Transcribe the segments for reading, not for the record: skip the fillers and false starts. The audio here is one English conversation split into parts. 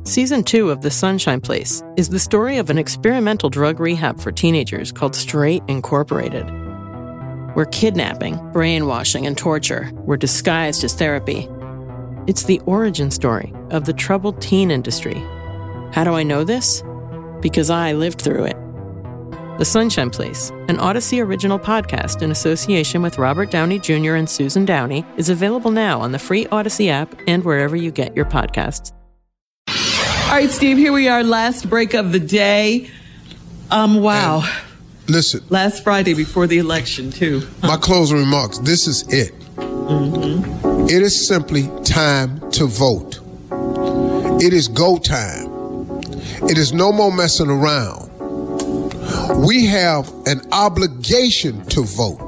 Season 2 of The Sunshine Place is the story of an experimental drug rehab for teenagers called Straight Incorporated, where kidnapping, brainwashing, and torture were disguised as therapy. It's the origin story of the troubled teen industry. How do I know this? Because I lived through it. The Sunshine Place, an Odyssey original podcast in association with Robert Downey Jr. and Susan Downey, is available now on the free Odyssey app and wherever you get your podcasts. All right, Steve, here we are, last break of the day. Wow. And listen. Last Friday before the election, too. My closing remarks, this is it. Mm-hmm. It is simply time to vote. It is go time. It is no more messing around. We have an obligation to vote.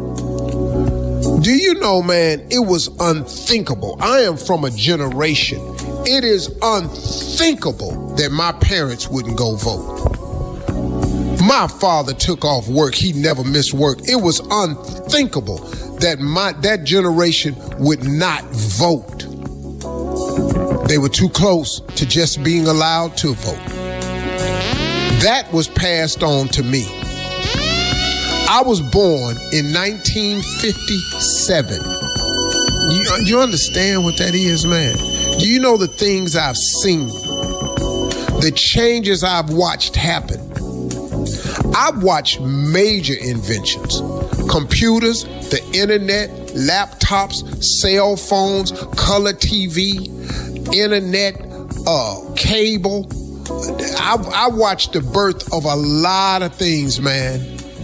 Do you know, man, it was unthinkable. I am from a generation. It is unthinkable that my parents wouldn't go vote. My father took off work. He never missed work. It was unthinkable that that generation would not vote. They were too close to just being allowed to vote. That was passed on to me. I was born in 1957. You understand what that is, man? Do you know the things I've seen? The changes I've watched happen? I've watched major inventions. Computers, the internet, laptops, cell phones, color TV, internet, cable. I watched the birth of a lot of things, man.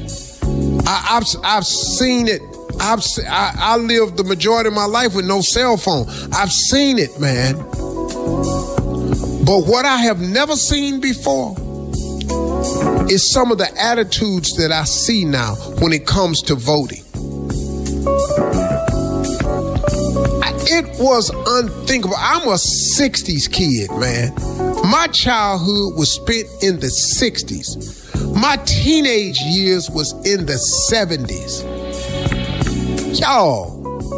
I've seen it. I lived the majority of my life with no cell phone. I've seen it, man. But what I have never seen before is some of the attitudes that I see now when it comes to voting. It was unthinkable. I'm a 60s kid, man. My childhood was spent in the 60s. My teenage years was in the 70s. Y'all,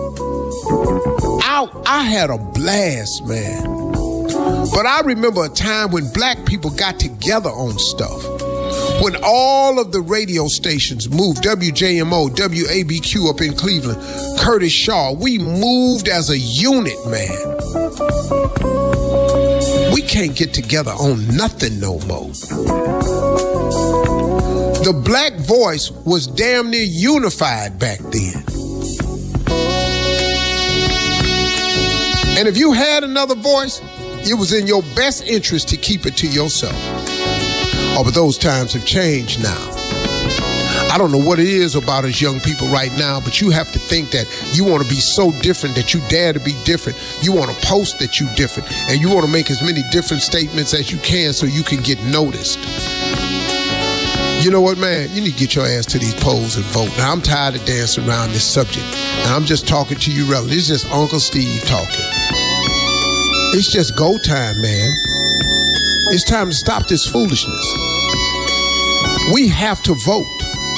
I had a blast, man. But I remember a time when black people got together on stuff. When all of the radio stations moved, WJMO, WABQ up in Cleveland, Curtis Shaw, we moved as a unit, man. We can't get together on nothing no more. The black voice was damn near unified back then. And if you had another voice, it was in your best interest to keep it to yourself. Oh, but those times have changed now. I don't know what it is about us young people right now, but you have to think that you want to be so different that you dare to be different. You want to post that you different, and you want to make as many different statements as you can so you can get noticed. You know what, man? You need to get your ass to these polls and vote. Now, I'm tired of dancing around this subject, and I'm just talking to you relatives. It's just Uncle Steve talking. It's just go time, man. It's time to stop this foolishness. We have to vote.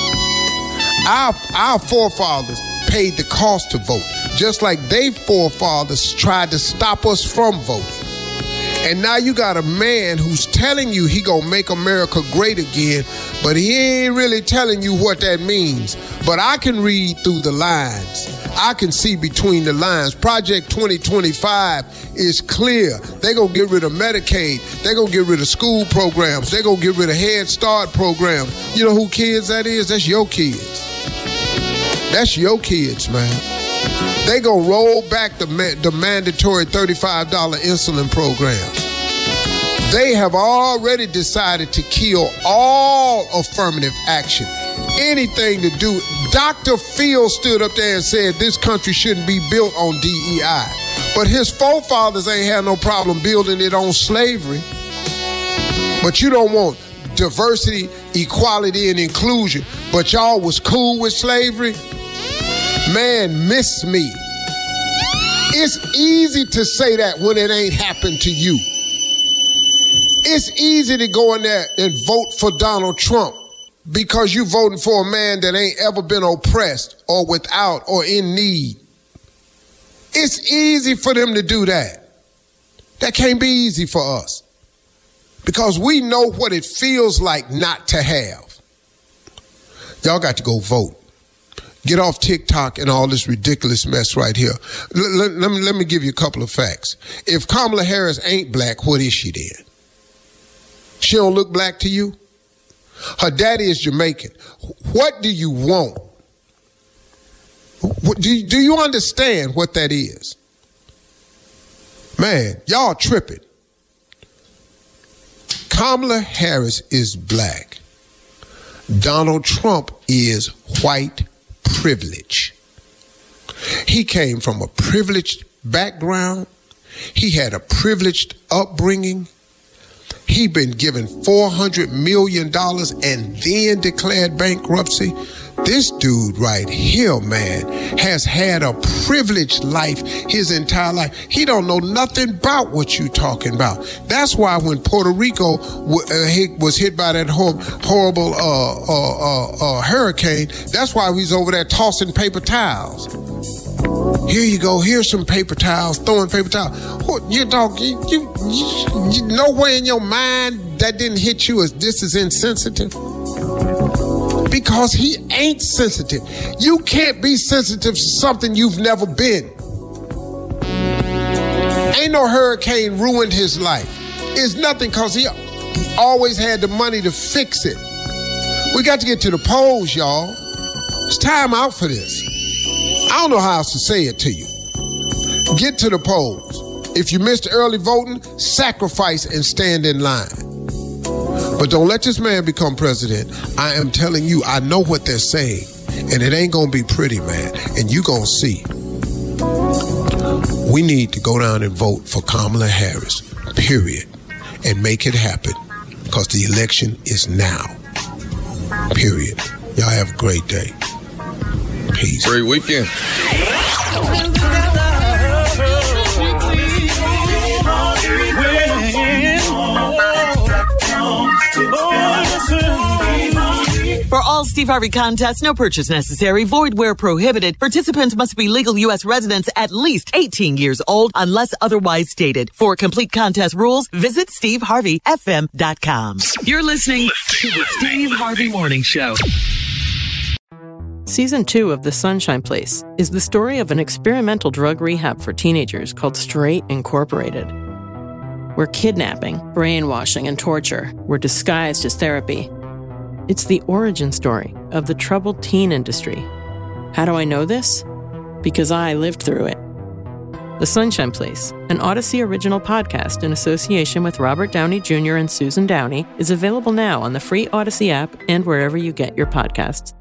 Our forefathers paid the cost to vote, just like their forefathers tried to stop us from voting. And now you got a man who's telling you he gonna make America great again, but he ain't really telling you what that means. But I can read through the lines. I can see between the lines. Project 2025 is clear. They're going to get rid of Medicaid. They're going to get rid of school programs. They're going to get rid of Head Start programs. You know who kids that is? That's your kids. That's your kids, man. They're going to roll back the mandatory $35 insulin program. They have already decided to kill all affirmative action. Anything to do. Dr. Phil stood up there and said this country shouldn't be built on DEI. But his forefathers ain't had no problem building it on slavery. But you don't want diversity, equality, and inclusion. But y'all was cool with slavery? Man, miss me. It's easy to say that when it ain't happened to you. It's easy to go in there and vote for Donald Trump because you voting for a man that ain't ever been oppressed or without or in need. It's easy for them to do that. That can't be easy for us because we know what it feels like not to have. Y'all got to go vote. Get off TikTok and all this ridiculous mess right here. Let me give you a couple of facts. If Kamala Harris ain't black, what is she then? She don't look black to you? Her daddy is Jamaican. What do you want? Do you understand what that is? Man, y'all tripping. Kamala Harris is black. Donald Trump is white privilege. He came from a privileged background. He had a privileged upbringing. He been given $400 million and then declared bankruptcy. This dude right here, man, has had a privileged life his entire life. He don't know nothing about what you talking about. That's why when Puerto Rico was hit by that horrible hurricane, that's why he's over there tossing paper towels. Here you go. Here's some paper towels, throwing paper towels. You nowhere in your mind that didn't hit you as this is insensitive? Because he ain't sensitive. You can't be sensitive to something you've never been. Ain't no hurricane ruined his life. It's nothing because he always had the money to fix it. We got to get to the polls, y'all. It's time out for this. I don't know how else to say it to you. Get to the polls. If you missed early voting, sacrifice and stand in line. But don't let this man become president. I am telling you, I know what they're saying. And it ain't going to be pretty, man. And you going to see. We need to go down and vote for Kamala Harris, period. And make it happen. Because the election is now. Period. Y'all have a great day. Peace. Great weekend. For all Steve Harvey contests, no purchase necessary, void where prohibited. Participants must be legal U.S. residents at least 18 years old unless otherwise stated. For complete contest rules, visit SteveHarveyFM.com. You're listening to the Steve Harvey Morning Show. Season 2 of The Sunshine Place is the story of an experimental drug rehab for teenagers called Straight Incorporated, where kidnapping, brainwashing, and torture were disguised as therapy. It's the origin story of the troubled teen industry. How do I know this? Because I lived through it. The Sunshine Place, an Odyssey original podcast in association with Robert Downey Jr. and Susan Downey, is available now on the free Odyssey app and wherever you get your podcasts.